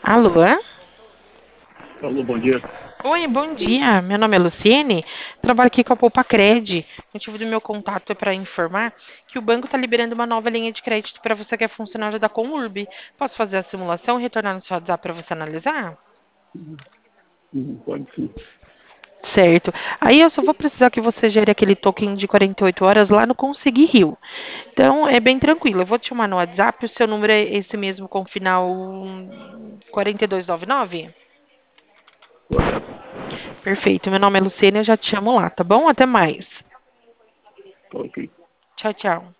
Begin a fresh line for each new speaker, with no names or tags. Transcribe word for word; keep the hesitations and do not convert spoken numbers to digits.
Alô?
Alô, bom dia.
Oi, bom dia. Meu nome é Luciene, trabalho aqui com a Poupa Cred. O motivo do meu contato é para informar que o banco está liberando uma nova linha de crédito para você que é funcionário da Conurb. Posso fazer a simulação e retornar no seu WhatsApp para você analisar?
Hum, Pode sim.
Certo. Aí eu só vou precisar que você gere aquele token de quarenta e oito horas lá no Consegui Rio. Então é bem tranquilo. Eu vou te chamar no WhatsApp, o seu número é esse mesmo com o final quatro dois nove nove?
Correto.
Perfeito. Meu nome é Luciene, eu já te chamo lá, tá bom? Até mais.
Ok.
Tchau, tchau.